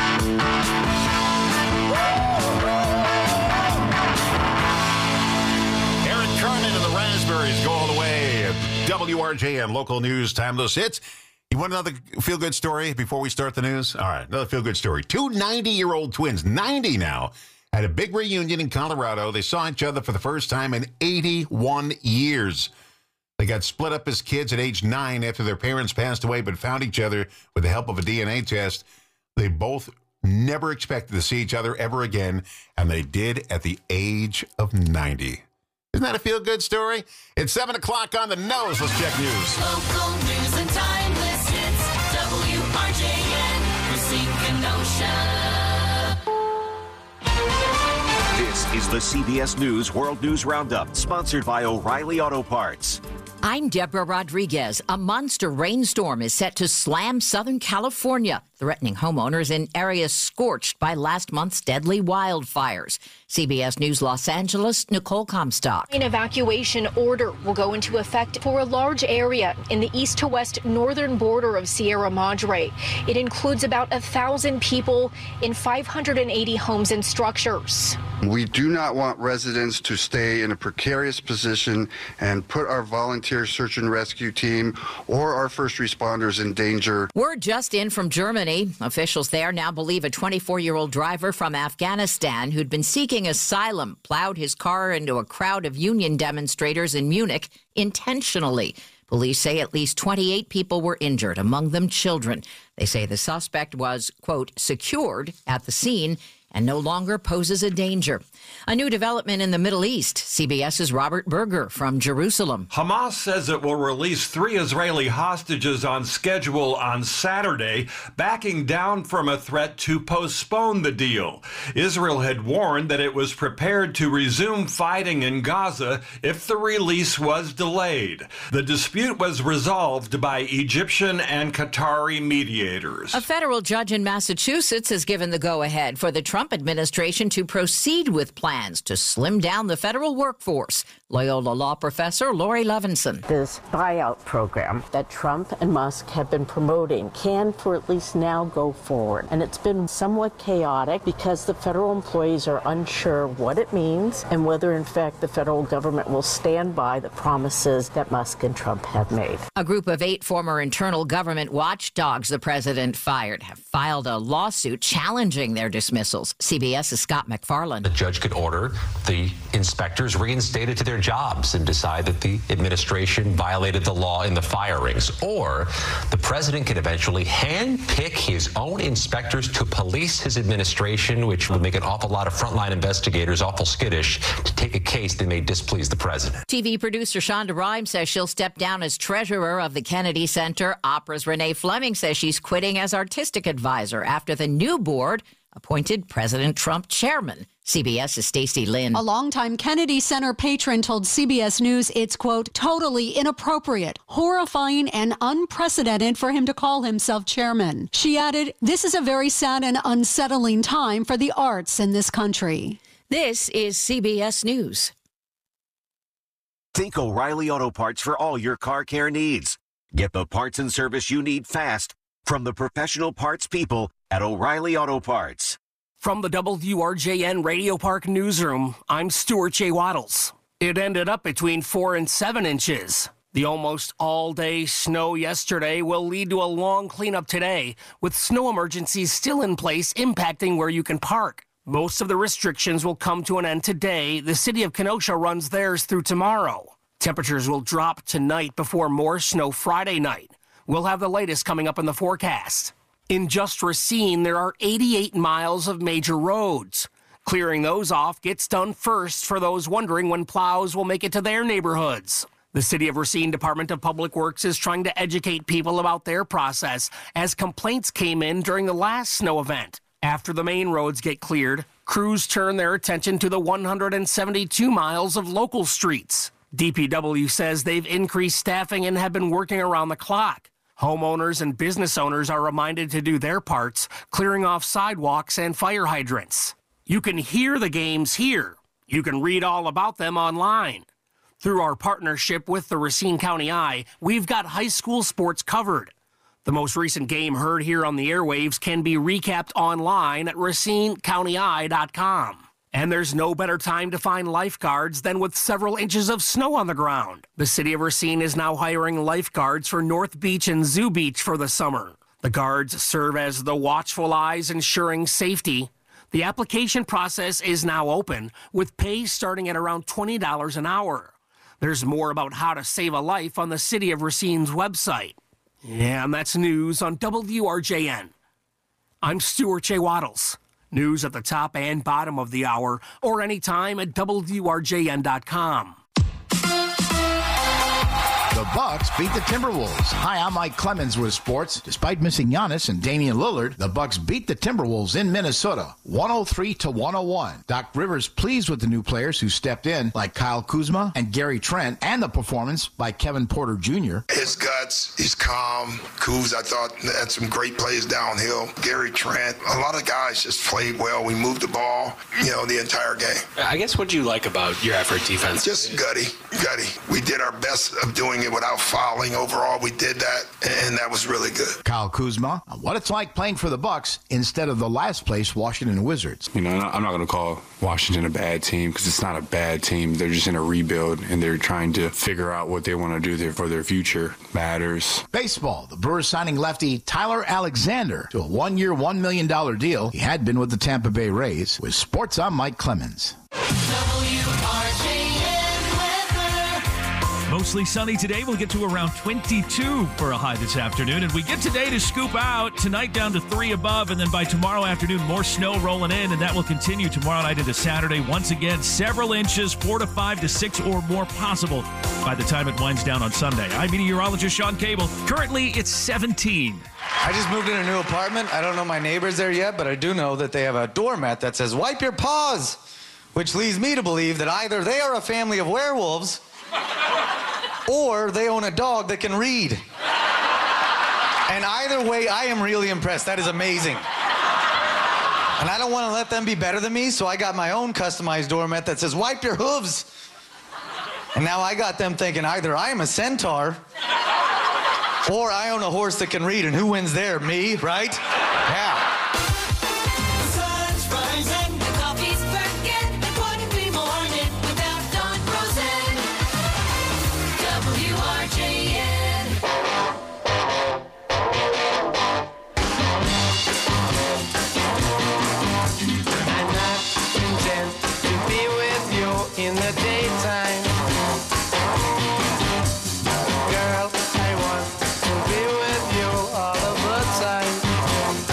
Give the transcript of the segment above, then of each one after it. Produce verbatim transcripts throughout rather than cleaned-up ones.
Eric Carmen and the Raspberries go all the way. W R J M, local news, timeless hits. You want another feel-good story before we start the news? All right, another feel-good story. Two ninety-year-old twins, ninety now, had a big reunion in Colorado. They saw each other for the first time in eighty-one years. They got split up as kids at age nine after their parents passed away, but found each other with the help of a D N A test. They both never expected to see each other ever again, and they did at the age of ninety. Isn't that a feel-good story? It's seven o'clock on the nose. Let's check news. Local news and timeless hits. W R J N, Racine, Kenosha. This is the C B S News World News Roundup, sponsored by O'Reilly Auto Parts. I'm Deborah Rodriguez. A monster rainstorm is set to slam Southern California, threatening homeowners in areas scorched by last month's deadly wildfires. C B S News Los Angeles, Nicole Comstock. An evacuation order will go into effect for a large area in the east to west northern border of Sierra Madre. It includes about a thousand people in five hundred eighty homes and structures. We do not want residents to stay in a precarious position and put our volunteer search and rescue team or our first responders in danger. Word just in from Germany. Officials there now believe a twenty-four-year-old driver from Afghanistan who'd been seeking asylum plowed his car into a crowd of union demonstrators in Munich intentionally. Police say at least twenty-eight people were injured, among them children. They say the suspect was, quote, secured at the scene and no longer poses a danger. A new development in the Middle East. CBS's Robert Berger from Jerusalem. Hamas says it will release three Israeli hostages on schedule on Saturday, backing down from a threat to postpone the deal. Israel had warned that it was prepared to resume fighting in Gaza if the release was delayed. The dispute was resolved by Egyptian and Qatari mediators. A federal judge in Massachusetts has given the go-ahead for the Trump administration to proceed with plans to slim down the federal workforce. Loyola law professor Lori Levinson. This buyout program that Trump and Musk have been promoting can, for at least now, go forward. And it's been somewhat chaotic because the federal employees are unsure what it means and whether, in fact, the federal government will stand by the promises that Musk and Trump have made. A group of eight former internal government watchdogs the president fired have filed a lawsuit challenging their dismissals. CBS's Scott McFarland. The judge could order the inspectors reinstated to their jobs and decide that the administration violated the law in the firings. Or the president could eventually handpick his own inspectors to police his administration, which would make an awful lot of frontline investigators awful skittish to take a case that may displease the president. T V producer Shonda Rhimes says she'll step down as treasurer of the Kennedy Center. Opera's Renee Fleming says she's quitting as artistic advisor after the new board appointed President Trump chairman. CBS's Stacey Lynn. A longtime Kennedy Center patron told C B S News it's, quote, totally inappropriate, horrifying, and unprecedented for him to call himself chairman. She added, this is a very sad and unsettling time for the arts in this country. This is C B S News. Think O'Reilly Auto Parts for all your car care needs. Get the parts and service you need fast from the professional parts people at O'Reilly Auto Parts. From the W R J N Radio Park Newsroom, I'm Stuart J. Waddles. It ended up between four and seven inches. The almost all-day snow yesterday will lead to a long cleanup today, with snow emergencies still in place impacting where you can park. Most of the restrictions will come to an end today. The city of Kenosha runs theirs through tomorrow. Temperatures will drop tonight before more snow Friday night. We'll have the latest coming up in the forecast. In just Racine, there are eighty-eight miles of major roads. Clearing those off gets done first for those wondering when plows will make it to their neighborhoods. The City of Racine Department of Public Works is trying to educate people about their process as complaints came in during the last snow event. After the main roads get cleared, crews turn their attention to the one hundred seventy-two miles of local streets. D P W says they've increased staffing and have been working around the clock. Homeowners and business owners are reminded to do their parts, clearing off sidewalks and fire hydrants. You can hear the games here. You can read all about them online. Through our partnership with the Racine County Eye, we've got high school sports covered. The most recent game heard here on the airwaves can be recapped online at Racine County Eye dot com. And there's no better time to find lifeguards than with several inches of snow on the ground. The city of Racine is now hiring lifeguards for North Beach and Zoo Beach for the summer. The guards serve as the watchful eyes ensuring safety. The application process is now open, with pay starting at around twenty dollars an hour. There's more about how to save a life on the City of Racine's website. Yeah, and that's news on W R J N. I'm Stuart J. Waddles. News at the top and bottom of the hour, or anytime at W R J N dot com. The Bucks beat the Timberwolves. Hi, I'm Mike Clemens with sports. Despite missing Giannis and Damian Lillard, the Bucks beat the Timberwolves in Minnesota, one oh three to one oh one. Doc Rivers pleased with the new players who stepped in, like Kyle Kuzma and Gary Trent, and the performance by Kevin Porter Junior His guts, he's calm. Kuz, I thought, had some great plays downhill. Gary Trent, a lot of guys just played well. We moved the ball, you know, the entire game. I guess what do you like about your effort defense? Just gutty, gutty. We did our best of doing it without fouling. Overall, we did that, and that was really good. Kyle Kuzma, on what it's like playing for the Bucks instead of the last place Washington Wizards. You know, I'm not going to call Washington a bad team because it's not a bad team. They're just in a rebuild, and they're trying to figure out what they want to do there for their future. Matters. Baseball, the Brewers signing lefty Tyler Alexander to a one-year, one million dollars deal. He had been with the Tampa Bay Rays. With sports, I'm Mike Clemens. Mostly sunny today. We'll get to around twenty-two for a high this afternoon. And we get today to scoop out. Tonight down to three above. And then by tomorrow afternoon, more snow rolling in. And that will continue tomorrow night into Saturday. Once again, several inches, four to five to six or more possible by the time it winds down on Sunday. I'm meteorologist Sean Cable. Currently, it's seventeen. I just moved in a new apartment. I don't know my neighbors there yet, but I do know that they have a doormat that says, "Wipe your paws," which leads me to believe that either they are a family of werewolves or they own a dog that can read. And either way, I am really impressed. That is amazing. And I don't want to let them be better than me, so I got my own customized doormat that says, "Wipe your hooves." And now I got them thinking either I am a centaur or I own a horse that can read. And who wins there? Me, right? Yeah. In the daytime, girl, I want to be with you all of the time.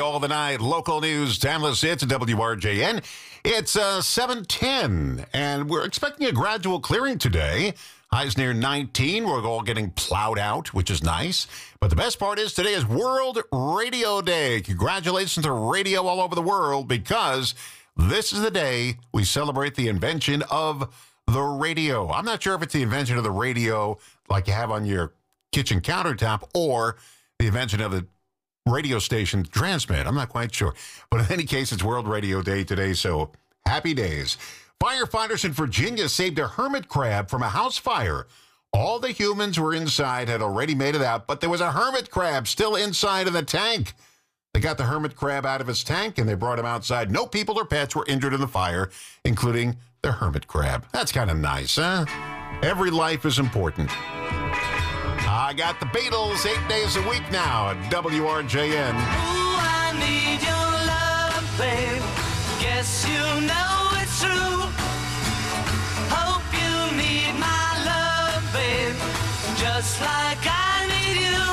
all the night. Local news, timeless hits at W R J N. It's uh, seven ten, and we're expecting a gradual clearing today. Highs near nineteen. We're all getting plowed out, which is nice. But the best part is today is World Radio Day. Congratulations to radio all over the world, because this is the day we celebrate the invention of the radio. I'm not sure if it's the invention of the radio like you have on your kitchen countertop or the invention of the radio station to transmit. I'm not quite sure. But in any case, it's World Radio Day today, so happy days. Firefighters in Virginia saved a hermit crab from a house fire. All the humans were inside, had already made it out, but there was a hermit crab still inside of the tank. They got the hermit crab out of his tank, and they brought him outside. No people or pets were injured in the fire, including the hermit crab. That's kind of nice, huh? Every life is important. I got the Beatles eight days a week now at W R J N. Ooh, I need your love, babe. Guess you know it's true. Hope you need my love, babe. Just like I need you.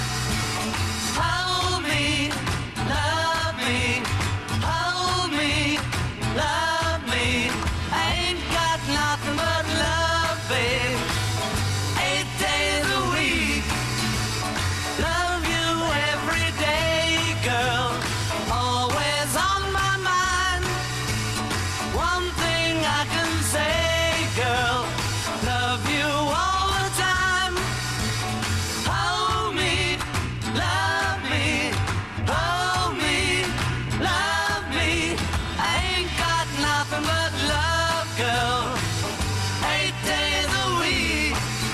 Hold me, love me. Hold me, love me. I ain't got nothing but love, babe. Eight days a week. Love you every day, girl. Always on my mind. One thing I can say, girl. Love you all the time. Hold me, love me. Hold me, love me. I ain't got nothing but love, girl. Eight days a week.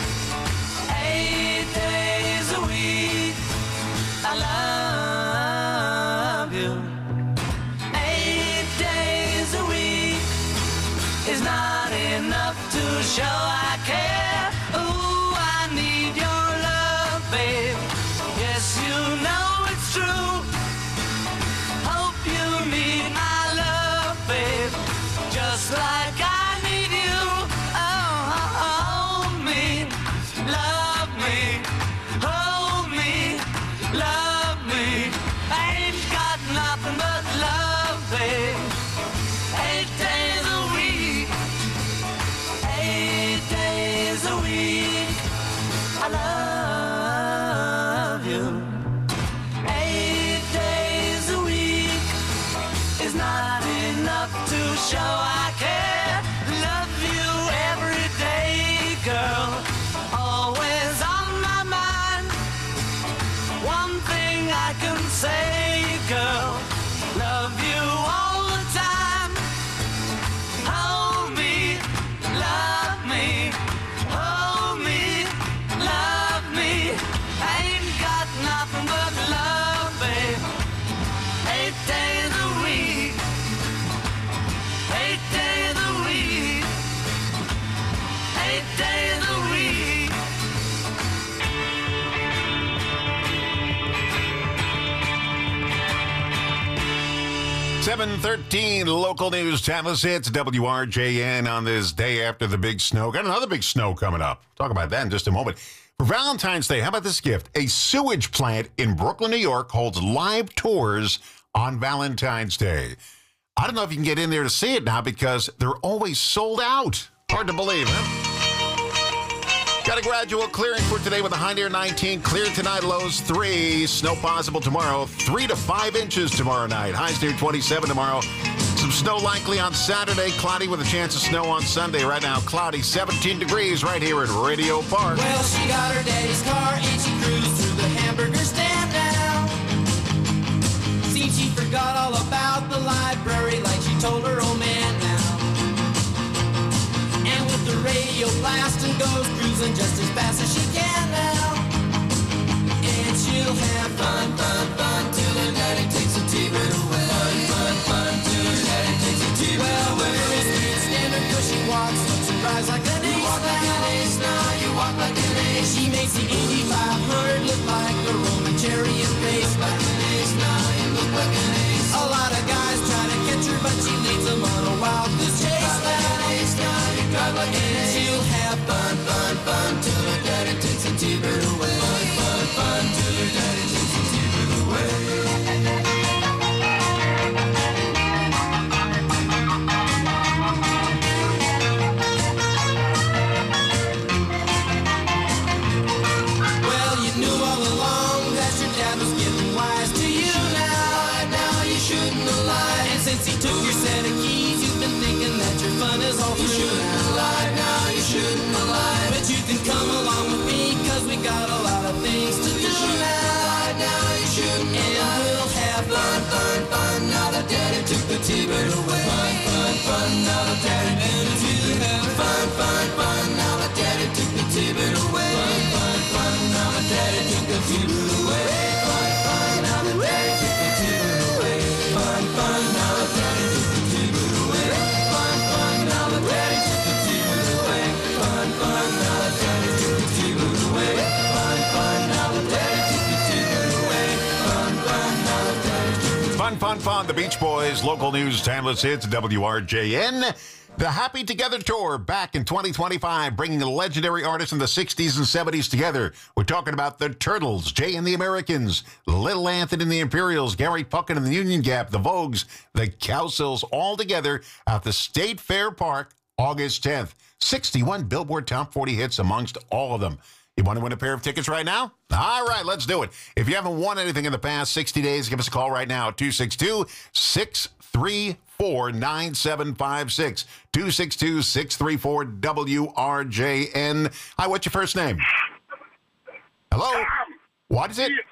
Eight days a week. I love you. Eight days a week is not enough to show I care. Ooh, I need your love, babe. Yes, you know it's true. Hope you need my love, babe. Just like I need you. Oh, hold me, love me. Hold me, love me. I ain't got nothing but love, babe. Eight days a week. Eight days a week. I love you. Eight days a week is not enough to show I care. Love you every day, girl. Always on my mind. One thing I can say, girl. Love you all the time. Hold me, love me. Hold me, love me. I ain't got nothing but love, babe. Eight days a week. Eight days a week. Eight days a week. seven thirteen, local news, timeless hits, W R J N on this day after the big snow. Got another big snow coming up. Talk about that in just a moment. For Valentine's Day, how about this gift? A sewage plant in Brooklyn, New York holds live tours on Valentine's Day. I don't know if you can get in there to see it now because they're always sold out. Hard to believe, huh? Got a gradual clearing for today with a high near nineteen. Clear tonight, lows three. Snow possible tomorrow, three to five inches tomorrow night. Highs near twenty-seven tomorrow. Some snow likely on Saturday. Cloudy with a chance of snow on Sunday. Right now, cloudy, seventeen degrees right here at Radio Park. Well, she got her daddy's car and she cruised through the hamburger stand now. See, she forgot all about the library like she told her old man now. And with the radio blasting, goes cruising just as fast as she can now. And she'll have fun, fun, fun till her daddy takes a T-bird away. Fun, fun, fun till her daddy takes a T-bird well, away. Well, the girl speed standard cause she walks, looks and drives like an ace. You walk like an ace now, you walk like an ace. She makes the Indy five hundred look like a Roman chariot race. Like an ace now, you look like an ace. A lot of guys try to catch her, but she leads them on a wild goose chase. Like an ace now, you drive like an ace. She'll have fun, fun, fun till her daddy takes a T-bird away. Fun, fun, fun till her daddy takes a T-bird away. shouldn't have lied. And since he took your set of keys, you've been thinking that your fun is all through. You shouldn't have lied, now you shouldn't have lied. But you can come along with me, cause we got a lot of things to do. You shouldn't have lied, now you shouldn't have lied. And we'll have fun, fun, fun, now that daddy took the T-bird away. Fun, fun, fun, now that daddy took the T-bird away. Fun, fun, fun, now that daddy took the T-bird away. Fun, fun, fun, now that daddy took the T-bird away. Fun, fun, now that daddy took the T-bird away. Fun, fun, now that daddy took the T-bird away. Fun, fun, now that daddy took the T-bird away. Fun, fun, now that daddy took the T-bird away. Fun, fun, now that daddy took the T-bird away. Fun, fun, now that daddy took the Fun, fun, fun. The Beach Boys, local news, timeless hits, W R J N. The Happy Together Tour back in twenty twenty-five, bringing the legendary artists in the sixties and seventies together. We're talking about the Turtles, Jay and the Americans, Little Anthony and the Imperials, Gary Puckett and the Union Gap, the Vogues, the Cowsills, all together at the State Fair Park, August tenth. sixty-one Billboard Top forty hits amongst all of them. You want to win a pair of tickets right now? All right, let's do it. If you haven't won anything in the past sixty days, give us a call right now, two six two, six three four, nine seven five six, two six two, six three four, W R J N. Hi, what's your first name? Hello? Tom. What is it?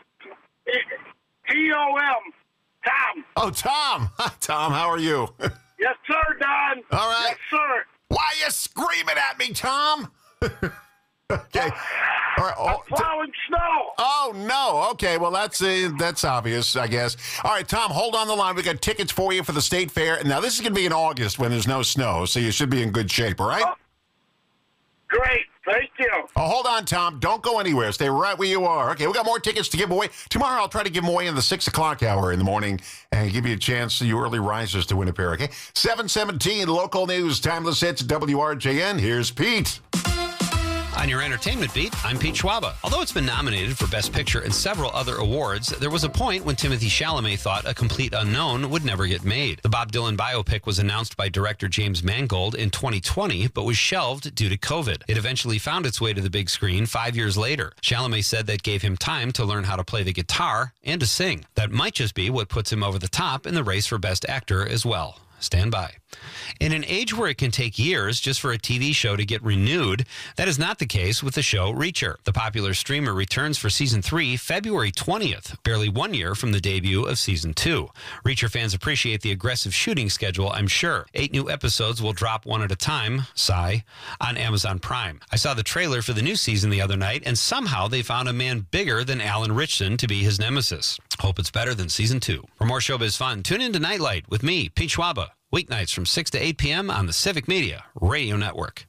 T O M. Tom. Oh, Tom. Hi, Tom. How are you? Yes, sir, Don. All right. Yes, sir. Why are you screaming at me, Tom? Okay. All right. Oh, I'm plowing snow. Oh, no. Okay. Well, that's uh, that's obvious, I guess. All right, Tom, hold on the line. We got tickets for you for the State Fair. Now, this is going to be in August when there's no snow, so you should be in good shape, all right? Oh, great. Thank you. Oh, hold on, Tom. Don't go anywhere. Stay right where you are. Okay, we got more tickets to give away. Tomorrow, I'll try to give them away in the six o'clock hour in the morning and give you a chance, you early risers, to win a pair, okay? seven seventeen, local news, timeless hits, W R J N. Here's Pete. On your entertainment beat, I'm Pete Schwaba. Although it's been nominated for Best Picture and several other awards, there was a point when Timothée Chalamet thought A Complete Unknown would never get made. The Bob Dylan biopic was announced by director James Mangold in twenty twenty, but was shelved due to COVID. It eventually found its way to the big screen five years later. Chalamet said that gave him time to learn how to play the guitar and to sing. That might just be what puts him over the top in the race for Best Actor as well. Stand by. In an age where it can take years just for a T V show to get renewed, that is not the case with the show Reacher. The popular streamer returns for season three February twentieth, barely one year from the debut of season two. Reacher fans appreciate the aggressive shooting schedule, I'm sure. Eight new episodes will drop one at a time, sigh, on Amazon Prime. I saw the trailer for the new season the other night, and somehow they found a man bigger than Alan Ritchson to be his nemesis. Hope it's better than season two. For more showbiz fun, tune in to Nightlight with me, Pete Schwaba. Weeknights from six to eight p.m. on the Civic Media Radio Network.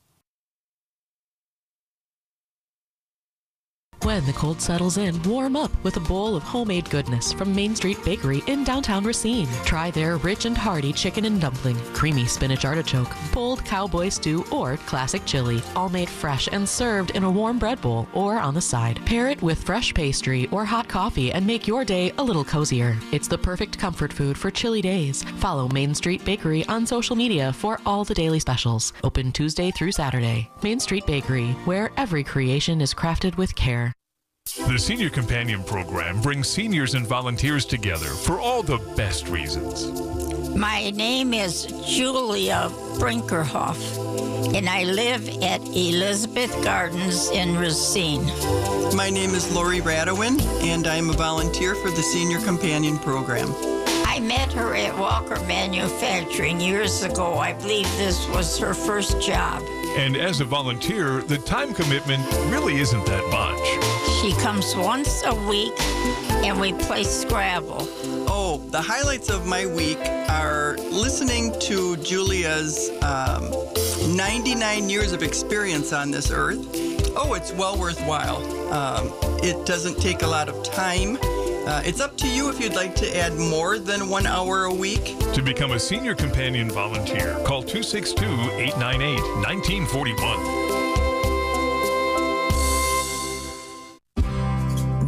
When the cold settles in, warm up with a bowl of homemade goodness from Main Street Bakery in downtown Racine. Try their rich and hearty chicken and dumpling, creamy spinach artichoke, bold cowboy stew, or classic chili, all made fresh and served in a warm bread bowl or on the side. Pair it with fresh pastry or hot coffee and make your day a little cozier. It's the perfect comfort food for chilly days. Follow Main Street Bakery on social media for all the daily specials. Open Tuesday through Saturday. Main Street Bakery, where every creation is crafted with care. The Senior Companion Program brings seniors and volunteers together for all the best reasons. My name is Julia Brinkerhoff, and I live at Elizabeth Gardens in Racine. My name is Lori Radowin, and I'm a volunteer for the Senior Companion Program. I met her at Walker Manufacturing years ago. I believe this was her first job. And as a volunteer, the time commitment really isn't that much. She comes once a week, and we play Scrabble. Oh, the highlights of my week are listening to Julia's um, ninety-nine years of experience on this earth. Oh, it's well worthwhile. Um, it doesn't take a lot of time. Uh, it's up to you if you'd like to add more than one hour a week. To become a Senior Companion volunteer, call two six two, eight nine eight, one nine four one.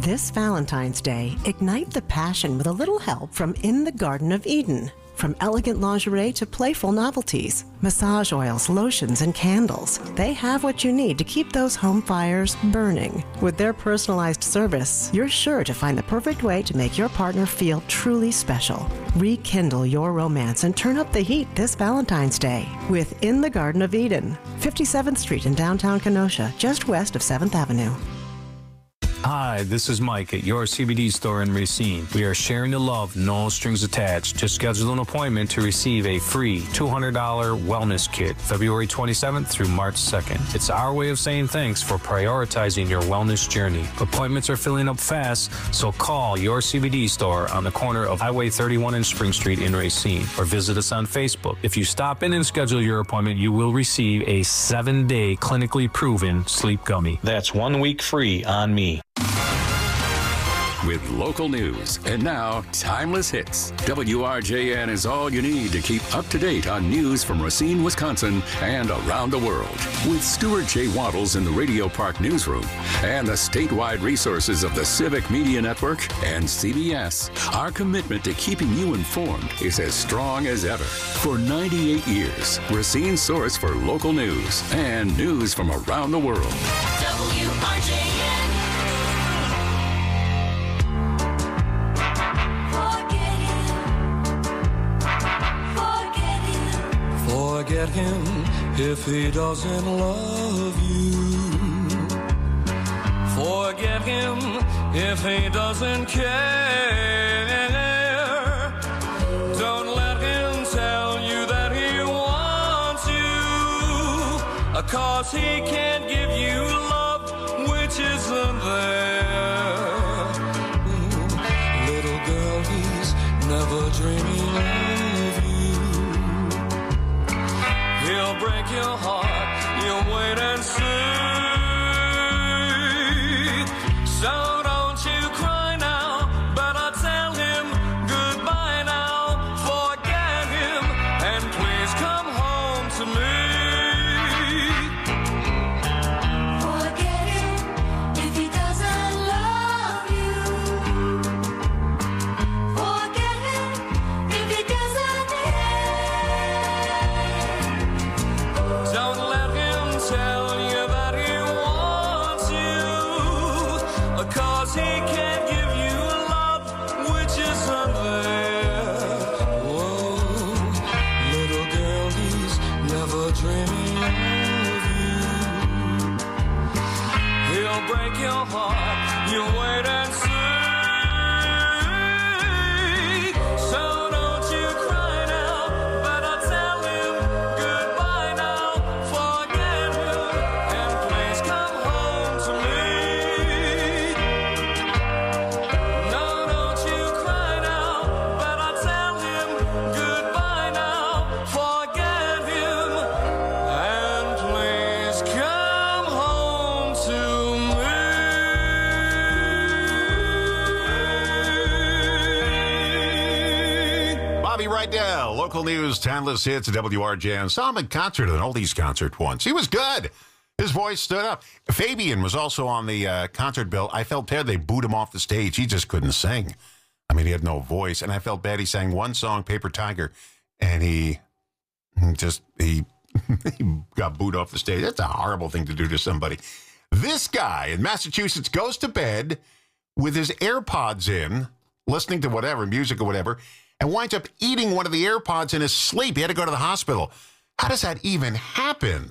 This Valentine's Day, ignite the passion with a little help from In the Garden of Eden. From elegant lingerie to playful novelties, massage oils, lotions, and candles, they have what you need to keep those home fires burning. With their personalized service, you're sure to find the perfect way to make your partner feel truly special. Rekindle your romance and turn up the heat this Valentine's Day with In the Garden of Eden, fifty-seventh Street in downtown Kenosha, just west of seventh Avenue. Hi, this is Mike at your C B D store in Racine. We are sharing the love, no strings attached. Just schedule an appointment to receive a free two hundred dollars wellness kit, February twenty-seventh through March second. It's our way of saying thanks for prioritizing your wellness journey. Appointments are filling up fast, so call your C B D store on the corner of Highway thirty-one and Spring Street in Racine, or visit us on Facebook. If you stop in and schedule your appointment, you will receive a seven-day clinically proven sleep gummy. That's one week free on me. With local news and now timeless hits, W R J N is all you need to keep up to date on news from Racine, Wisconsin, and around the world. With Stuart J. Waddles in the Radio Park newsroom and the statewide resources of the Civic Media Network and C B S, our commitment to keeping you informed is as strong as ever. For ninety-eight years, Racine's source for local news and news from around the world. W R J N. Forget him if he doesn't love you. Forget him if he doesn't care. Don't let him tell you that he wants you, 'cause he can't give you love which isn't there. Little girl, he's never dreaming of you. He'll break your heart, you'll wait and see. So don't you cry now, better tell him goodbye now. Forget him, and please come home to me. Forget him if he doesn't love you. Forget him if he doesn't care. Don't let him tell you that he wants you, 'cause he can't give you love which isn't there. Whoa, little girl, he's never dreaming of you. He'll break your heart, you wait and see. So don't you cry now, better tell him goodbye now. Forget him, and please come home to me. No, don't you cry now, better tell him goodbye now. Forget him, and please come home to me. Bobby Rydell, local news, timeless hits at W R J N. Saw him in concert at an oldies concert once. He was good. His voice stood up. Fabian was also on the uh, concert bill. I felt bad they booed him off the stage. He just couldn't sing. I mean, he had no voice. And I felt bad he sang one song, Paper Tiger, and he just, he, he got booed off the stage. That's a horrible thing to do to somebody. This guy in Massachusetts goes to bed with his AirPods in, listening to whatever, music or whatever, and winds up eating one of the AirPods in his sleep. He had to go to the hospital. How does that even happen?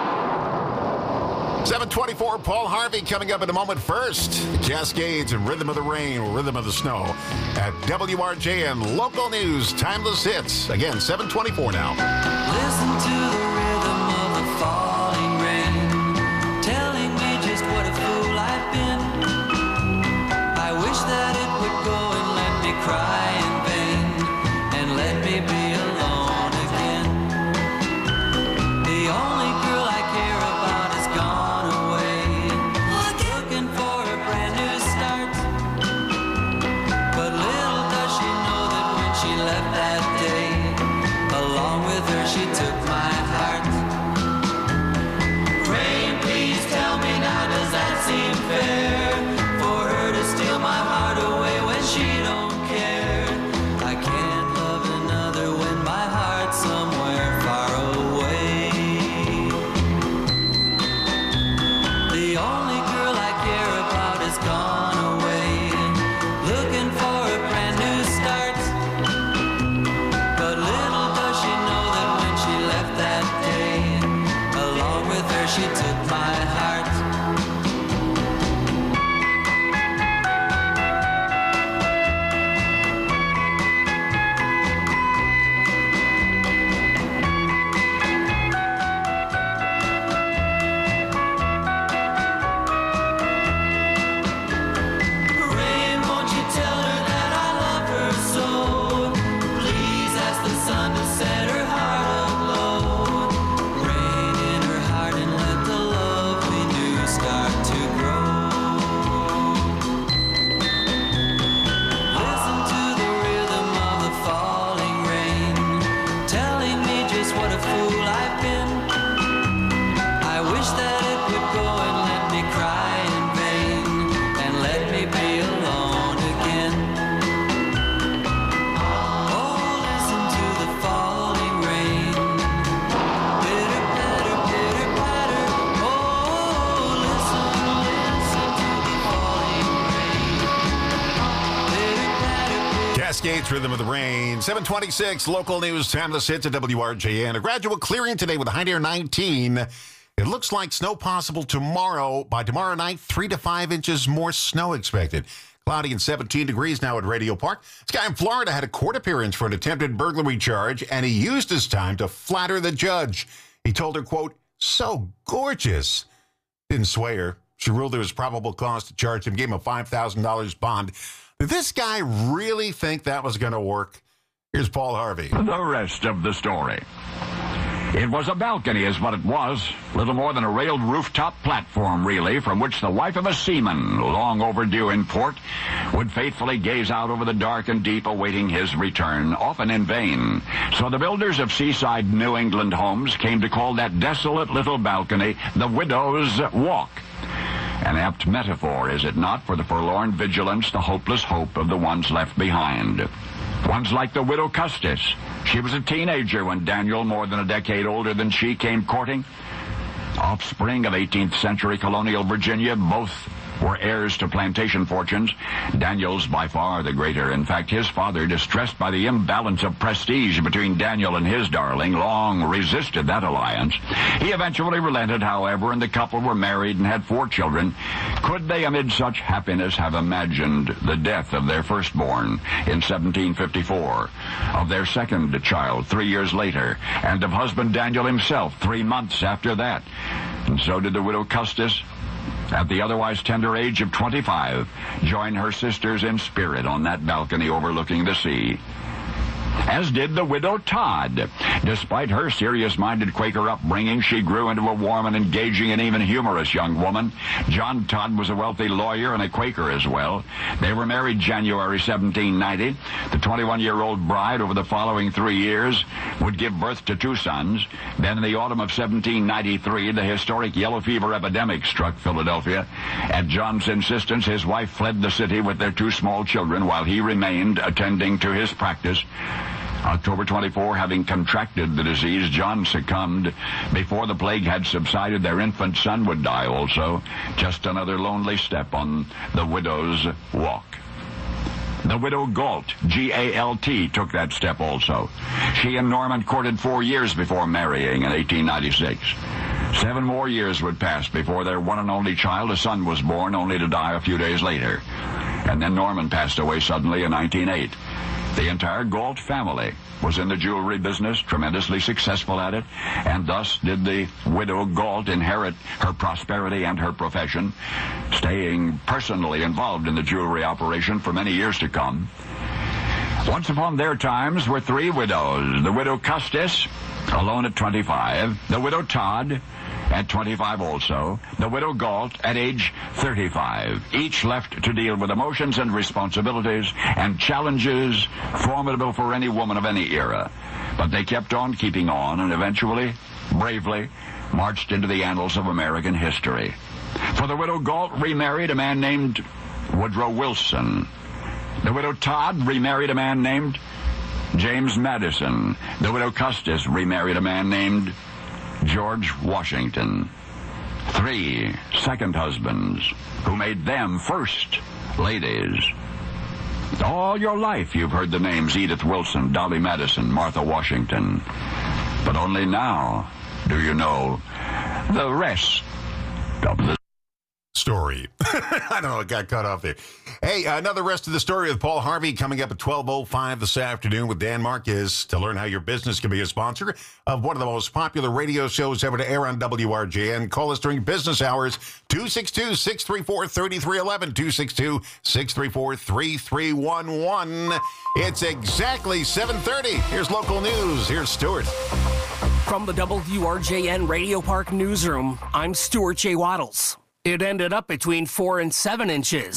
seven twenty-four, Paul Harvey coming up in a moment. First, the Cascades and Rhythm of the Rain, or Rhythm of the Snow at W R J N. Local news, timeless hits. Again, seven twenty-four now. Listen to the rhythm of the falling rain, telling me just what a fool I've been. I wish that it would go and let me cry in vain, and let me be alone again. The only girl I care about is gone away, looking for a brand new start. But little does she know that when she left that day, along with her she took my heart. Rain, please tell me now, does that seem fair? For her to still fool I've been. I wish that it would go and let me cry in vain and let me be alone again. Oh, listen to the falling rain. Pitter patter, pitter patter. Oh, listen, listen to the falling rain. Pitter patter, pitter. Cascades Rhythm of the Rain. seven twenty-six, local news, timeless hits at W R J N. A gradual clearing today with a high near nineteen. It looks like snow possible tomorrow. By tomorrow night, three to five inches more snow expected. Cloudy and seventeen degrees now at Radio Park. This guy in Florida had a court appearance for an attempted burglary charge, and he used his time to flatter the judge. He told her, quote, "So gorgeous." Didn't sway her. She ruled there was probable cause to charge him, gave him a five thousand dollars bond. Did this guy really think that was going to work? Here's Paul Harvey. The rest of the story. It was a balcony is what it was. Little more than a railed rooftop platform, really, from which the wife of a seaman, long overdue in port, would faithfully gaze out over the dark and deep awaiting his return, often in vain. So the builders of seaside New England homes came to call that desolate little balcony the Widow's Walk. An apt metaphor, is it not, for the forlorn vigilance, the hopeless hope of the ones left behind. Ones like the widow Custis. She was a teenager when Daniel, more than a decade older than she, came courting. Offspring of eighteenth century colonial Virginia, both were heirs to plantation fortunes. Daniel's by far the greater. In fact, his father, distressed by the imbalance of prestige between Daniel and his darling, long resisted that alliance. He eventually relented, however, and the couple were married and had four children. Could they, amid such happiness, have imagined the death of their firstborn in seventeen fifty-four, of their second child three years later, and of husband Daniel himself three months after that? And so did the widow Custis, at the otherwise tender age of twenty-five, join her sisters in spirit on that balcony overlooking the sea. As did the widow Todd. Despite her serious-minded Quaker upbringing, she grew into a warm and engaging and even humorous young woman. John Todd was a wealthy lawyer and a Quaker as well. They were married January seventeen ninety. The twenty-one-year-old bride, over the following three years, would give birth to two sons. Then in the autumn of seventeen ninety-three, the historic yellow fever epidemic struck Philadelphia. At John's insistence, his wife fled the city with their two small children while he remained attending to his practice. October twenty-fourth, having contracted the disease, John succumbed. Before the plague had subsided, their infant son would die also. Just another lonely step on the widow's walk. The widow Galt, G A L T, took that step also. She and Norman courted four years before marrying in eighteen ninety-six. Seven more years would pass before their one and only child, a son, was born, only to die a few days later. And then Norman passed away suddenly in nineteen oh eight. The entire Galt family was in the jewelry business, tremendously successful at it, and thus did the widow Galt inherit her prosperity and her profession, staying personally involved in the jewelry operation for many years to come. Once upon their times were three widows. The widow Custis, alone at twenty-five, the widow Todd, at twenty-five also, the widow Galt at age thirty-five, each left to deal with emotions and responsibilities and challenges formidable for any woman of any era. But they kept on keeping on and eventually, bravely, marched into the annals of American history. For the widow Galt remarried a man named Woodrow Wilson. The widow Todd remarried a man named James Madison. The widow Custis remarried a man named George Washington. Three second husbands who made them first ladies. All your life you've heard the names Edith Wilson, Dolly Madison, Martha Washington. But only now do you know the rest of the story. I don't know, it got cut off there. Hey, another rest of the story with Paul Harvey coming up at twelve oh five this afternoon with Dan Marquez to learn how your business can be a sponsor of one of the most popular radio shows ever to air on W R J N. Call us during business hours, two six two, six three four, three three one one, two six two, six three four, three three one one. It's exactly seven thirty. Here's local news. Here's Stuart. From the W R J N Radio Park newsroom, I'm Stuart J. Waddles. It ended up between four and seven inches.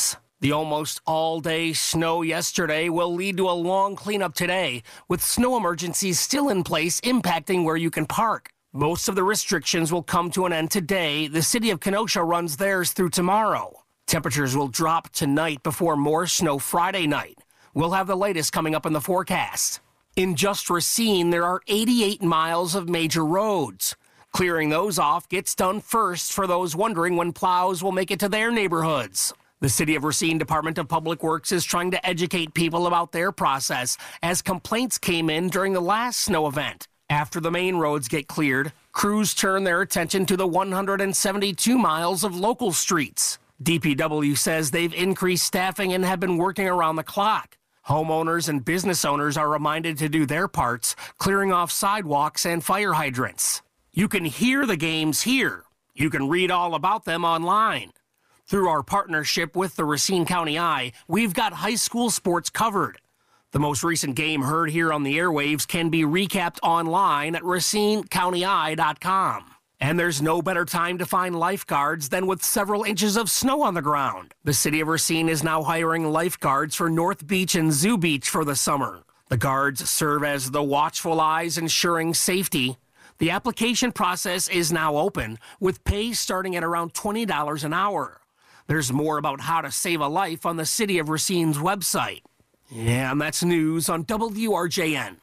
The almost all-day snow yesterday will lead to a long cleanup today, with snow emergencies still in place impacting where you can park. Most of the restrictions will come to an end today. The city of Kenosha runs theirs through tomorrow. Temperatures will drop tonight before more snow Friday night. We'll have the latest coming up in the forecast. In just Racine, there are eighty-eight miles of major roads. Clearing those off gets done first for those wondering when plows will make it to their neighborhoods. The City of Racine Department of Public Works is trying to educate people about their process as complaints came in during the last snow event. After the main roads get cleared, crews turn their attention to the one hundred seventy-two miles of local streets. D P W says they've increased staffing and have been working around the clock. Homeowners and business owners are reminded to do their parts, clearing off sidewalks and fire hydrants. You can hear the games here. You can read all about them online. Through our partnership with the Racine County Eye, we've got high school sports covered. The most recent game heard here on the airwaves can be recapped online at racine county eye dot com. And there's no better time to find lifeguards than with several inches of snow on the ground. The city of Racine is now hiring lifeguards for North Beach and Zoo Beach for the summer. The guards serve as the watchful eyes ensuring safety. The application process is now open, with pay starting at around twenty dollars an hour. There's more about how to save a life on the City of Racine's website. Yeah, and that's news on W R J N.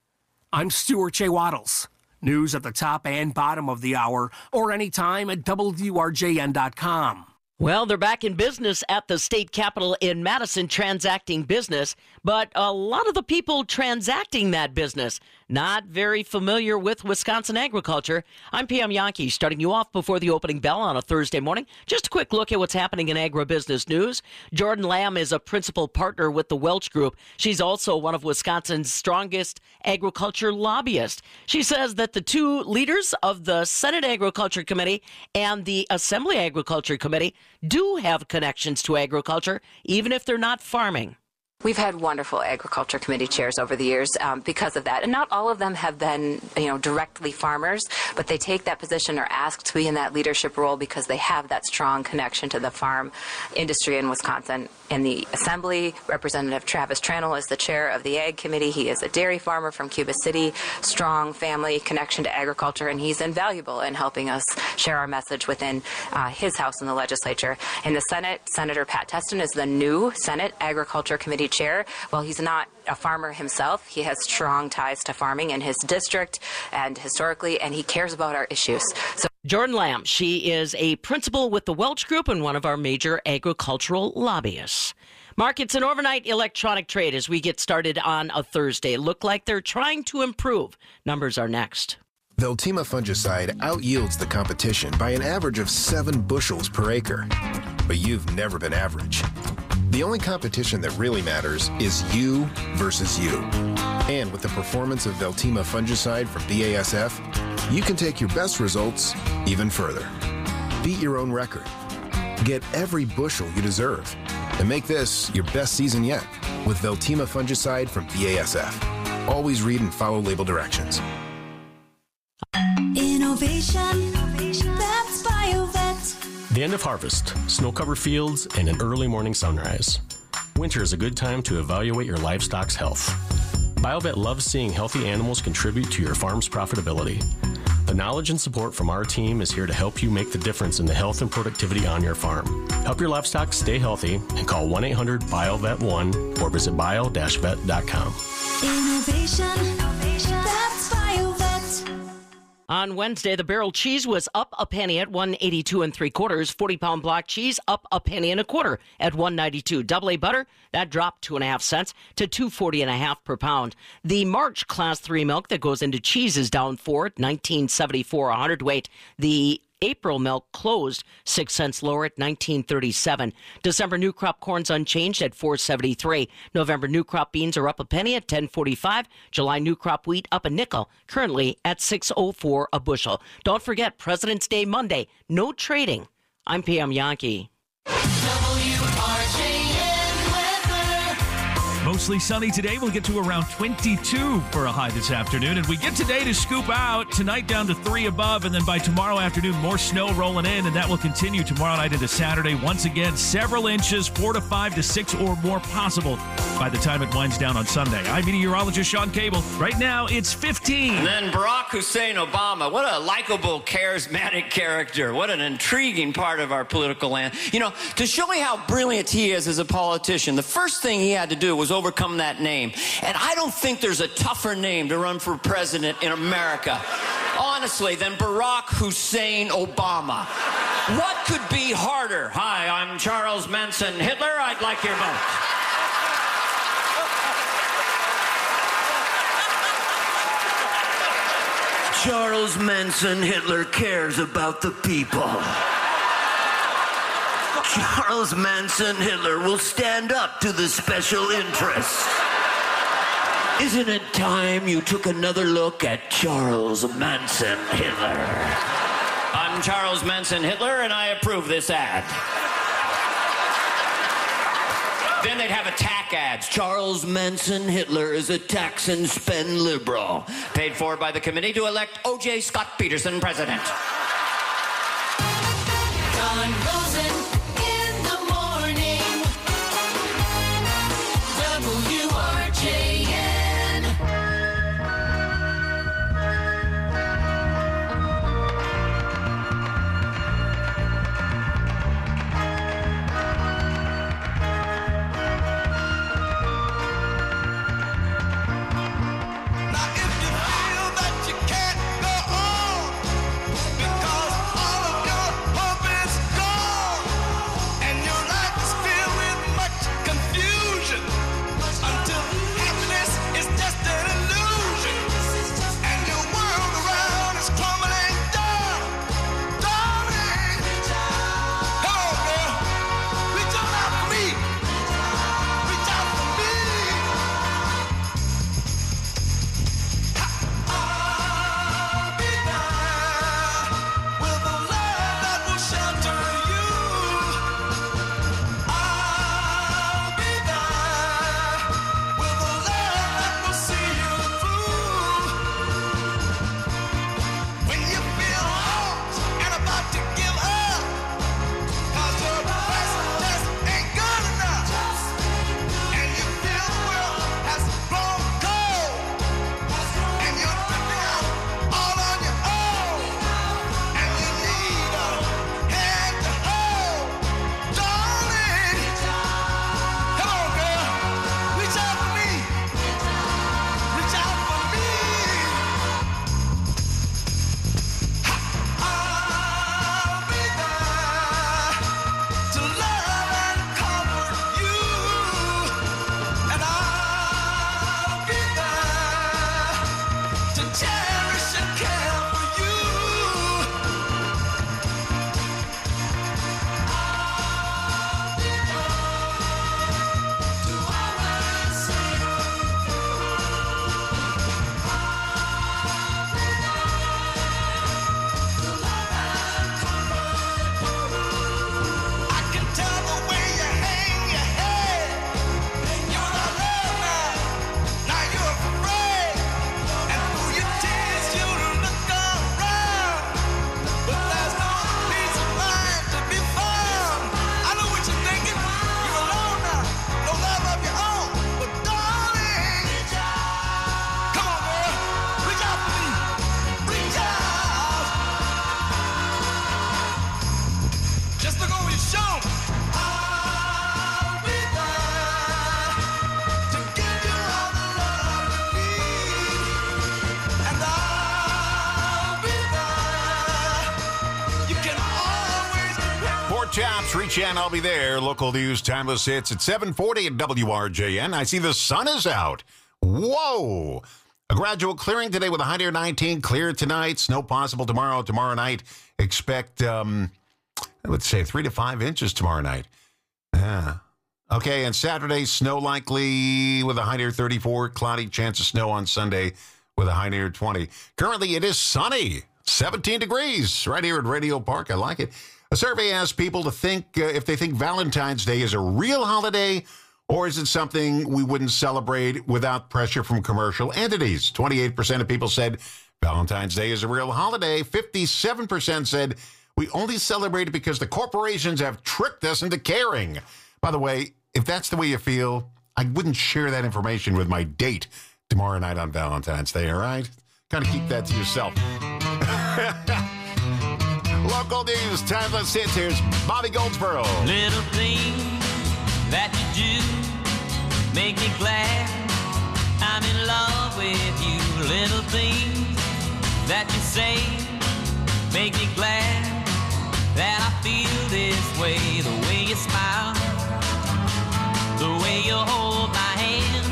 I'm Stuart J. Waddles. News at the top and bottom of the hour, or anytime at W R J N dot com. Well, they're back in business at the state capitol in Madison, transacting business, but a lot of the people transacting that business not very familiar with Wisconsin agriculture. I'm Pam Yankee, starting you off before the opening bell on a Thursday morning. Just a quick look at what's happening in agribusiness news. Jordan Lamb is a principal partner with the Welch Group. She's also one of Wisconsin's strongest agriculture lobbyists. She says that the two leaders of the Senate Agriculture Committee and the Assembly Agriculture Committee do have connections to agriculture, even if they're not farming. We've had wonderful agriculture committee chairs over the years um, because of that. And not all of them have been, you know, directly farmers, but they take that position or ask to be in that leadership role because they have that strong connection to the farm industry in Wisconsin. In the Assembly, Representative Travis Tranel is the chair of the Ag Committee. He is a dairy farmer from Cuba City, strong family connection to agriculture, and he's invaluable in helping us share our message within uh, his house in the legislature. In the Senate, Senator Pat Teston is the new Senate Agriculture Committee chair. Well, he's not a farmer himself. He has strong ties to farming in his district and historically, and he cares about our issues. So Jordan Lamb, she is a principal with the Welch Group and one of our major agricultural lobbyists. Markets and overnight electronic trade as we get started on a Thursday look like they're trying to improve. Numbers are next. Veltima fungicide outyields the competition by an average of seven bushels per acre. But you've never been average. The only competition that really matters is you versus you. And with the performance of Veltima fungicide from B A S F, you can take your best results even further. Beat your own record. Get every bushel you deserve. And make this your best season yet with Veltima fungicide from B A S F. Always read and follow label directions. Innovation, that's BioVet. The end of harvest, snow-covered fields, and an early morning sunrise. Winter is a good time to evaluate your livestock's health. BioVet loves seeing healthy animals contribute to your farm's profitability. The knowledge and support from our team is here to help you make the difference in the health and productivity on your farm. Help your livestock stay healthy and call one eight hundred B I O V E T one or visit bio dash vet dot com. Innovation, that's BioVet. On Wednesday, the barrel cheese was up a penny at one eighty-two and three quarters. forty pound block cheese up a penny and a quarter at one ninety-two. Double A butter, that dropped two and a half cents to two forty and a half per pound. The March class three milk that goes into cheese is down four at nineteen seventy-four a hundredweight. The April milk closed six cents lower at nineteen thirty-seven. December new crop corn's unchanged at four seventy-three. November new crop beans are up a penny at ten forty-five. July new crop wheat up a nickel, currently at six oh four a bushel. Don't forget President's Day Monday, no trading. I'm Pam Yankee. Most Mostly sunny today. We'll get to around twenty-two for a high this afternoon. And we get today to scoop out. Tonight down to three above. And then by tomorrow afternoon, more snow rolling in. And that will continue tomorrow night into Saturday. Once again, several inches, four to five to six or more possible by the time it winds down on Sunday. I'm meteorologist Sean Cable. Right now, it's fifteen. And then Barack Hussein Obama. What a likable, charismatic character. What an intriguing part of our political land. You know, to show you how brilliant he is as a politician, the first thing he had to do was overcome that name. And I don't think there's a tougher name to run for president in America, honestly, than Barack Hussein Obama. What could be harder? Hi, I'm Charles Manson Hitler. I'd like your vote. Charles Manson Hitler cares about the people. Charles Manson Hitler will stand up to the special interests. Isn't it time you took another look at Charles Manson Hitler? I'm Charles Manson Hitler, and I approve this ad. Then they'd have attack ads. Charles Manson Hitler is a tax and spend liberal. Paid for by the committee to elect O J Scott Peterson president. Don Rosen in the morning. W R J N. Now if you feel that you can't go on because all of your hope is gone and your life is filled with much confusion until happiness is just an illusion and your world around is crumbling down, darling, come on girl, reach on out for me, reach out for me. I'll be there with a love that will shelter you. I'll be there with a love that will see you through. When you feel lost and about to give up, 'cause your best just ain't good enough, and you feel the world has grown cold, and you're drifting out all on your own, and you need a hand to hold, darling. Come on, girl, reach out for me, reach out for me. I'll be there to love and comfort you, and I'll be there to cherish and care for you. I'll be there to always see you through. I'll be there to love and comfort you. I can tell the way you hang your head. You're not loved now. Now you're afraid. And through your tears you look around. But there's no peace of mind to be found. I know what you're thinking. You're alone now. No love of your own. But darling, come on, girl. Reach out for me. Reach out. Just look over your shoulder. I'll be there to give you all the love you need, and I'll be there. You can always depend. Pork chops, reach in, I'll be there. Local news, timeless hits at seven forty at W R J N. I see the sun is out. Whoa. A gradual clearing today with a high near nineteen. Clear tonight. Snow possible tomorrow. Tomorrow night, expect, um, I would say, three to five inches tomorrow night. Yeah. Okay, and Saturday, snow likely with a high near thirty-four. Cloudy, chance of snow on Sunday with a high near twenty. Currently, it is sunny. seventeen degrees right here at Radio Park. I like it. A survey asked people to think uh, if they think Valentine's Day is a real holiday Or is it something we wouldn't celebrate without pressure from commercial entities? twenty-eight percent of people said Valentine's Day is a real holiday. fifty-seven percent said we only celebrate it because the corporations have tricked us into caring. By the way, if that's the way you feel, I wouldn't share that information with my date tomorrow night on Valentine's Day, all right? Kind of keep that to yourself. Local news, timeless hits. Here's Bobby Goldsboro. Little things that you do make me glad I'm in love with you. Little things that you say make me glad that I feel this way. The way you smile, the way you hold my hand,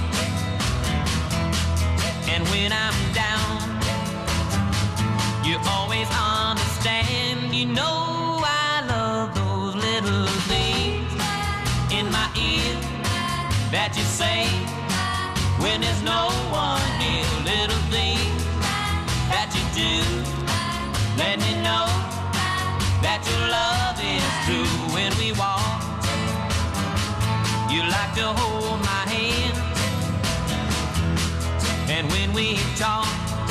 and when I'm down, you always understand. You know I love those little things in my ear that you say when there's no one near. Little things that you do let me know that your love is true. When we walk, you like to hold my hand, and when we talk,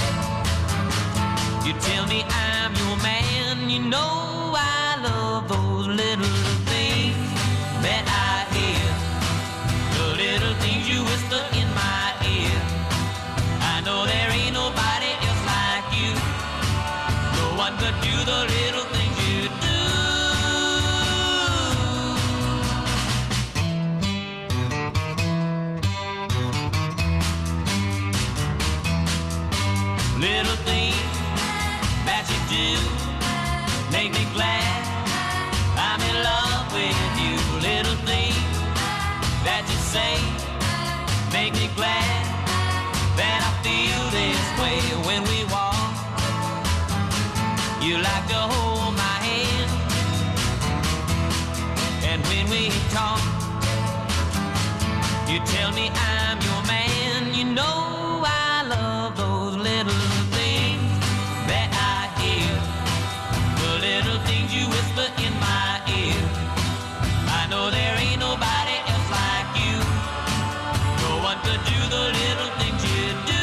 you tell me I'm your man. You know I love those little things that I hear, the little things you whisper in my ear. I know there ain't nobody else like you. No one could do the little things you do. Little things that you do make me glad I'm in love with you. Little things that you say make me glad that I feel this way. When we walk, you like to hold my hand, and when we talk, you tell me I'm your man. You know I love those little things that I hear, the little things you whisper in my ear. I know there ain't nobody else like you. No one could do the little things you do.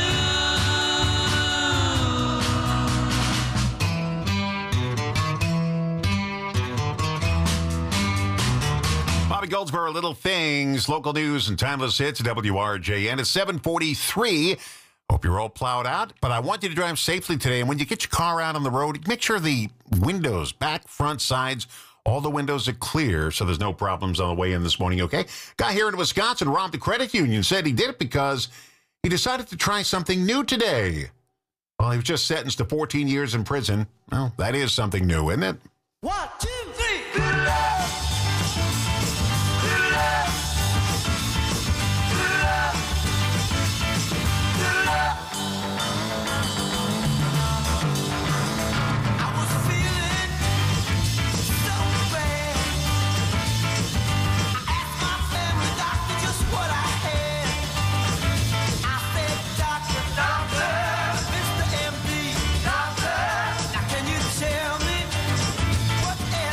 Bobby Goldsboro, Little Things, local news and timeless hits at W R J N. It's seven forty-three. Hope you're all plowed out, but I want you to drive safely today. And when you get your car out on the road, make sure the windows, back, front, sides, all the windows are clear so there's no problems on the way in this morning, okay? Guy here in Wisconsin robbed a credit union, said he did it because he decided to try something new today. Well, he was just sentenced to fourteen years in prison. Well, that is something new, isn't it? One, two, three. Good luck. Good luck. Good luck. Good luck. I was feeling so bad. I asked my family doctor just what I had. I said, Doctor, Doctor, Mister M D, Doctor, now can you tell me what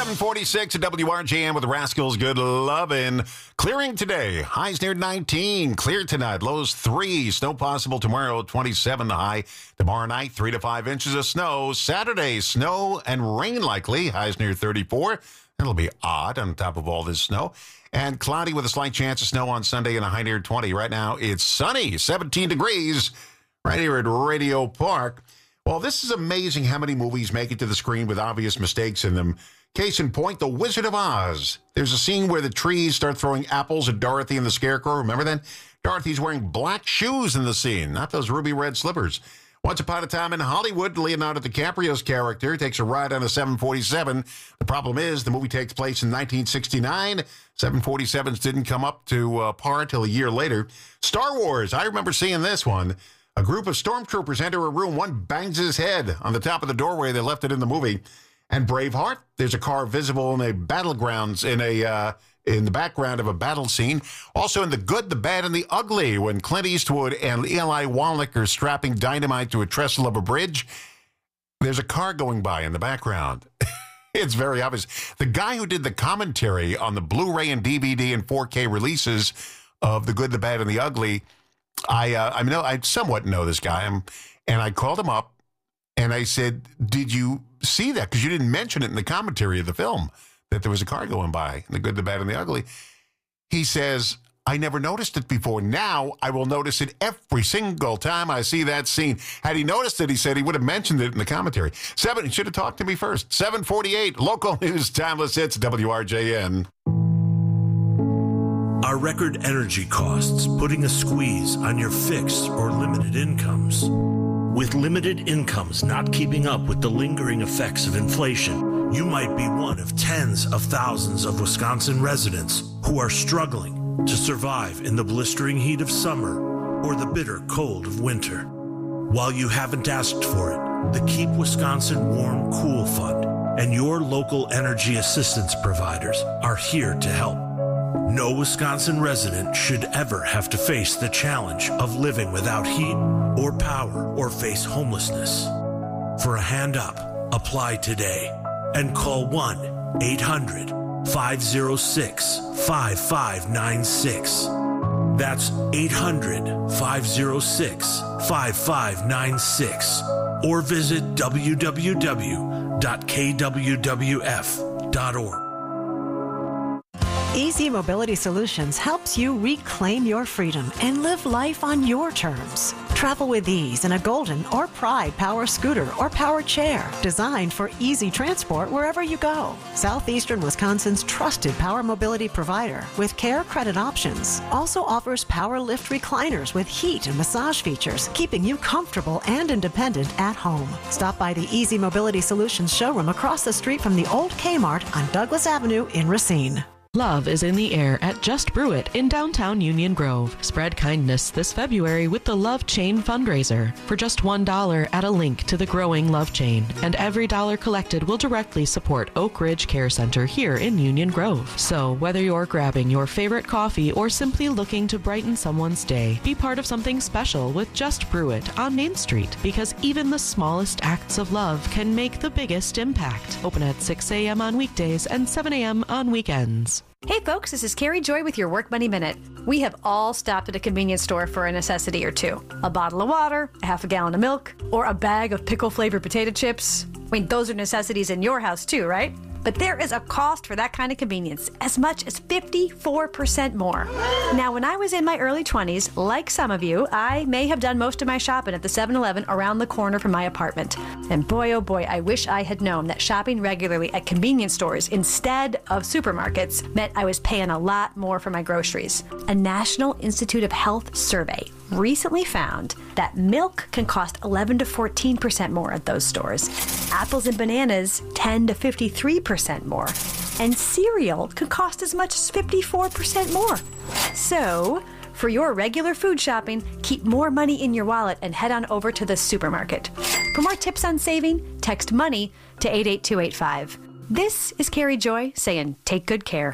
seven forty-six at W R J M with the Rascals. Good lovin'. Clearing today. Highs near nineteen. Clear tonight. Lows three. Snow possible tomorrow. twenty-seven the high. Tomorrow night, three to five inches of snow. Saturday, snow and rain likely. Highs near thirty-four. It'll be odd on top of all this snow. And cloudy with a slight chance of snow on Sunday and a high near twenty. Right now, it's sunny. seventeen degrees right here at Radio Park. Well, this is amazing how many movies make it to the screen with obvious mistakes in them. Case in point, The Wizard of Oz. There's a scene where the trees start throwing apples at Dorothy and the Scarecrow. Remember that? Dorothy's wearing black shoes in the scene, not those ruby red slippers. Once upon a time in Hollywood, Leonardo DiCaprio's character takes a ride on a seven forty-seven. The problem is the movie takes place in nineteen sixty-nine. seven forty-sevens didn't come up to uh, par till a year later. Star Wars, I remember seeing this one. A group of stormtroopers enter a room. One bangs his head on the top of the doorway. They left it in the movie. And Braveheart, there's a car visible in a battlegrounds in a uh, in the background of a battle scene. Also in The Good, the Bad, and the Ugly, when Clint Eastwood and Eli Wallach are strapping dynamite to a trestle of a bridge, there's a car going by in the background. It's very obvious. The guy who did the commentary on the Blu-ray and D V D and four K releases of The Good, the Bad, and the Ugly, I uh, I know I somewhat know this guy, I'm, and I called him up and I said, "Did you see that? Because you didn't mention it in the commentary of the film that there was a car going by, The Good, the Bad, and the Ugly." He says, "I never noticed it before. Now I will notice it every single time I see that scene." Had he noticed it, he said he would have mentioned it in the commentary. Seven, he should have talked to me first. seven forty-eight, local news, timeless hits, W R J N. Are record energy costs putting a squeeze on your fixed or limited incomes? With limited incomes not keeping up with the lingering effects of inflation, you might be one of tens of thousands of Wisconsin residents who are struggling to survive in the blistering heat of summer or the bitter cold of winter. While you haven't asked for it, the Keep Wisconsin Warm Cool Fund and your local energy assistance providers are here to help. No Wisconsin resident should ever have to face the challenge of living without heat or power or face homelessness. For a hand up, apply today and call one eight hundred five oh six five five nine six. That's eight hundred five oh six five five nine six or visit w w w dot k w w f dot org. Easy Mobility Solutions helps you reclaim your freedom and live life on your terms. Travel with ease in a Golden or Pride power scooter or power chair designed for easy transport wherever you go. Southeastern Wisconsin's trusted power mobility provider with care credit options also offers power lift recliners with heat and massage features, keeping you comfortable and independent at home. Stop by the Easy Mobility Solutions showroom across the street from the old Kmart on Douglas Avenue in Racine. Love is in the air at Just Brew It in downtown Union Grove. Spread kindness this February with the Love Chain fundraiser. For just one dollar, add a link to the growing Love Chain, and every dollar collected will directly support Oak Ridge Care Center here in Union Grove. So whether you're grabbing your favorite coffee or simply looking to brighten someone's day, be part of something special with Just Brew It on Main Street, because even the smallest acts of love can make the biggest impact. Open at six a.m. on weekdays and seven a.m. on weekends. Hey folks, this is Carrie Joy with your Work Money Minute. We have all stopped at a convenience store for a necessity or two. A bottle of water, a half a gallon of milk, or a bag of pickle-flavored potato chips. I mean, those are necessities in your house too, right? But there is a cost for that kind of convenience, as much as fifty-four percent more. Now, when I was in my early twenties, like some of you, I may have done most of my shopping at the seven eleven around the corner from my apartment. And boy, oh boy, I wish I had known that shopping regularly at convenience stores instead of supermarkets meant I was paying a lot more for my groceries. A National Institute of Health survey recently found that milk can cost eleven to fourteen percent more at those stores. Apples and bananas ten to fifty-three percent more. And cereal can cost as much as fifty-four percent more. So, for your regular food shopping, keep more money in your wallet and head on over to the supermarket. For more tips on saving, text MONEY to eight eight two eight five. This is Carrie Joy saying take good care.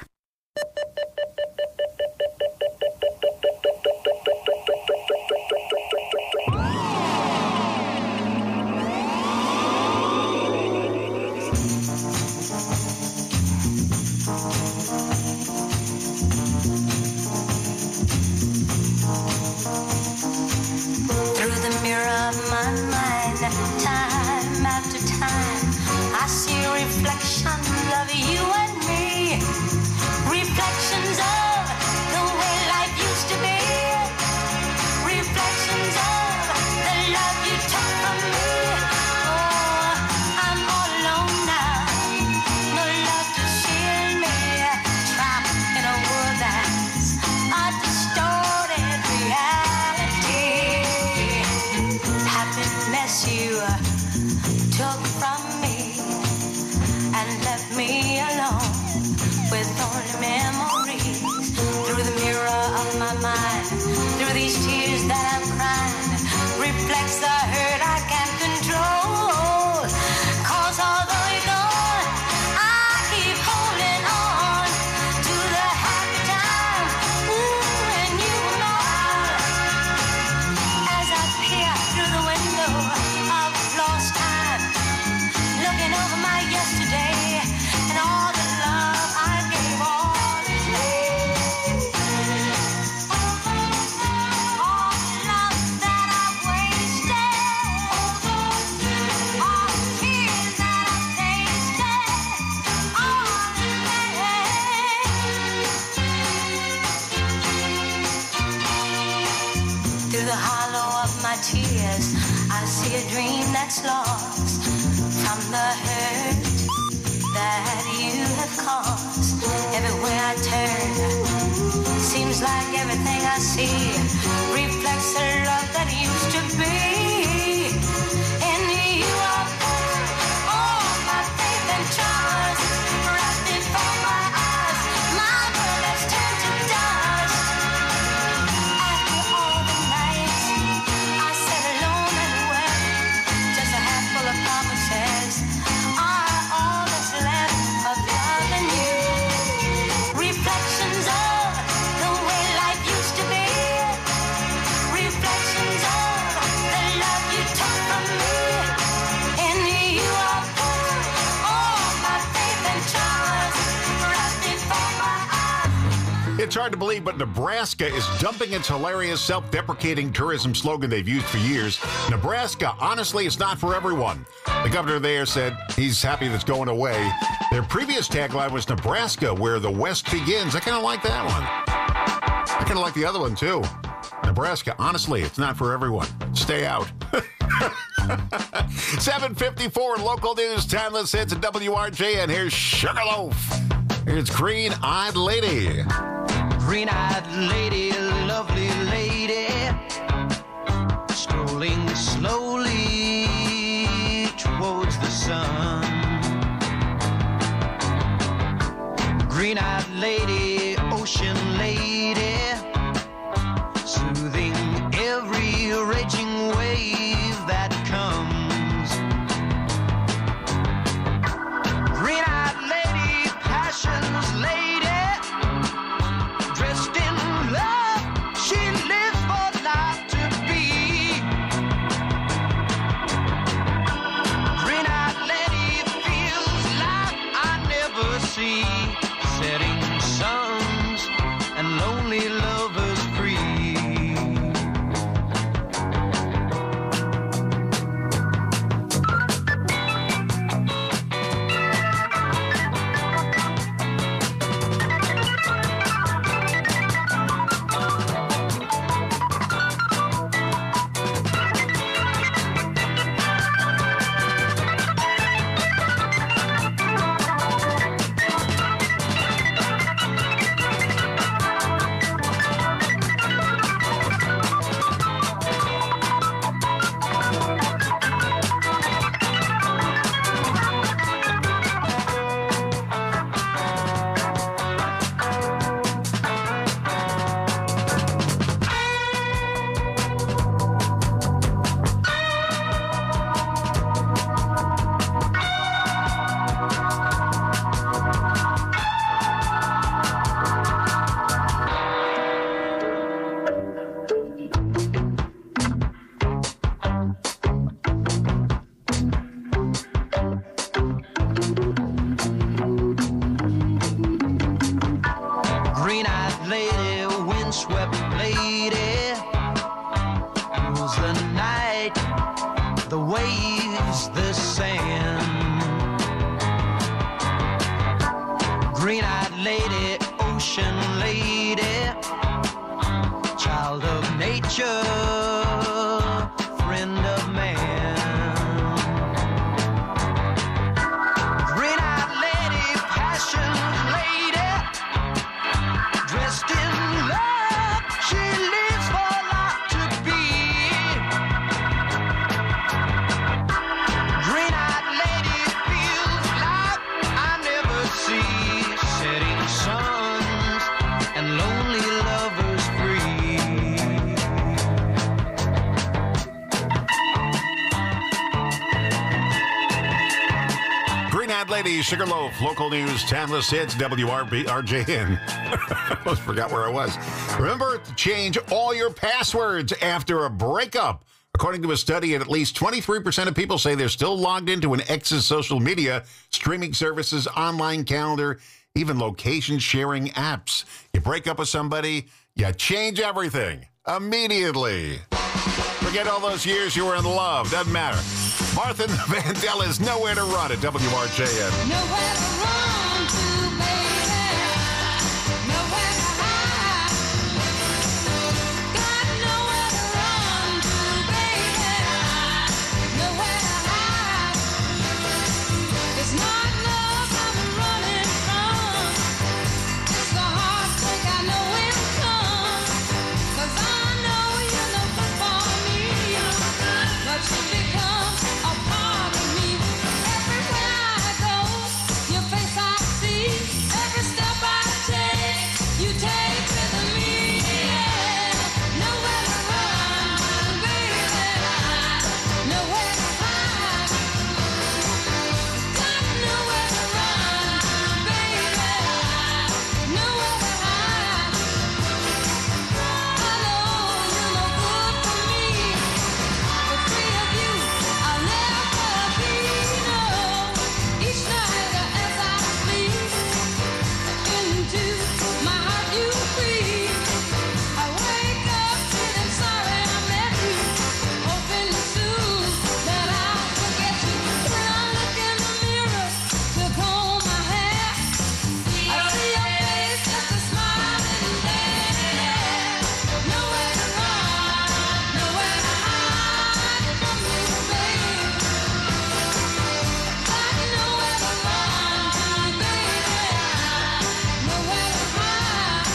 of you and me. Reflections of the way life used to be. Reflections of the love you took from me. Oh, I'm all alone now. No love to shield me. Trapped in a world that's a distorted reality. Happiness you took from me and left me alone with only memories. Through the mirror of my mind, through these tears that I'm crying, reflects the hurt I can't control. Cause although you're gone, I keep holding on to the happy times, ooh, when you were mine. As I peer through the window of lost time, looking over my yesterday and all the love I gave all today. All the love that I wasted, all the tears that I tasted, all the pain. Through the hollow of my tears, I see a dream that's lost from the hurt that you have caused. Everywhere I turn, seems like everything I see reflects the love that used to be. In you I put all my faith and trust, right before my eyes, my world has turned to dust. After all the nights I sat alone and wept, just a handful of promises are all that's left of loving you. Reflections of the way life used to be. Reflections of the love you took from me. In you I put all my faith and trust, right before my eyes. It's hard to believe, but Nebraska is dumping its hilarious self-deprecating tourism slogan they've used for years. Nebraska, honestly, it's not for everyone. The governor there said he's happy that's going away. Their previous tagline was Nebraska, where the West begins. I kind of like that one. I kind of like the other one, too. Nebraska, honestly, it's not for everyone. Stay out. seven fifty-four local news, timeless hits at W R J, and here's Sugarloaf. Here's Green Eyed Lady. Green-eyed lady, lovely lady, strolling slowly towards the sun. Green-eyed lady, ocean lady, soothing every raging wave that comes. Green-eyed lady, passion's lady, dressed in love, she lives for life to be. Green-eyed lady feels like I never see setting suns and lonely Green-eyed lady, ocean lady, child of nature, friend of man. Green-eyed lady, passion lady, dressed in love, she lives for life to be. Green-eyed lady feels like I never see. Setting suns and lonely lovers free. Green-eyed lady, Sugarloaf, local news, timeless hits, W R B R J N. I almost forgot where I was. Remember to change all your passwords after a breakup. According to a study, at least twenty-three percent of people say they're still logged into an ex's social media, streaming services, online calendar, even location-sharing apps. You break up with somebody, you change everything immediately. Forget all those years you were in love. Doesn't matter. Martha and the Vandellas, nowhere to run at W R J N. Nowhere to run to, baby. Nowhere to hide. Got nowhere to run to, baby. Nowhere to hide. It's not love I'm running from. It's the heartbreak I know will come. 'Cause I know you're no good for me. But you become a part of me. Everywhere I go, your face I see. Every step I take, you take with me. Nowhere to run, baby. Nowhere to hide. Got nowhere to run, baby. Nowhere to hide. I know you're no good for me. But free of you, I'll never be. No, each night as I sleep, into my heart you breathe. I wake up feeling sorry I met you, hoping soon that I'll forget you. When I look in the mirror to comb my hair, I see your face just a smiling there. Nowhere to run, nowhere to hide from you, baby. Got nowhere to run to, baby. Nowhere to hide.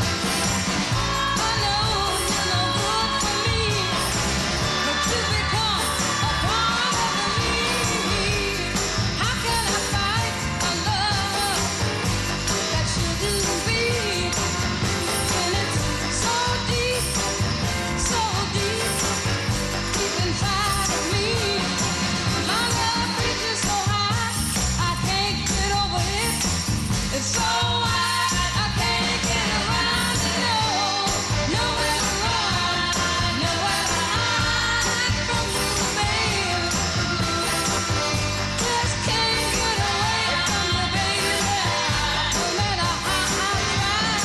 I know you're no good for me, but you become a part of me. How can I fight a love that shouldn't be? When it's so deep, so deep, deep inside of me. My love reaches so high, I can't get over it. It's so wide, I can't get around it. No, nowhere to run, nowhere to hide from you, baby. Just can't get away from you, baby. No matter how I try.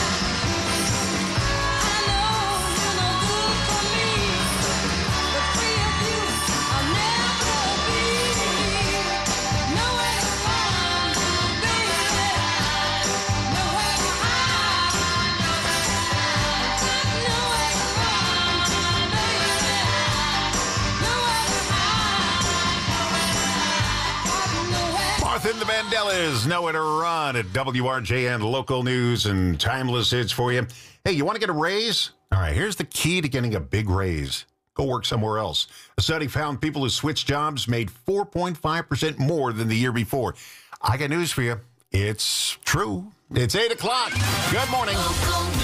I know you're no good for me, but free of you, I'll never be. Nowhere to run, baby. Nowhere to hide. Got nowhere to run, baby. Nowhere to hide. Martha and the Vandellas, nowhere to run at W R J N, local news and timeless hits for you. Hey, you want to get a raise? All right, here's the key to getting a big raise. Go work somewhere else. A study found people who switched jobs made four point five percent more than the year before. I got news for you. It's true. It's eight o'clock. Good morning.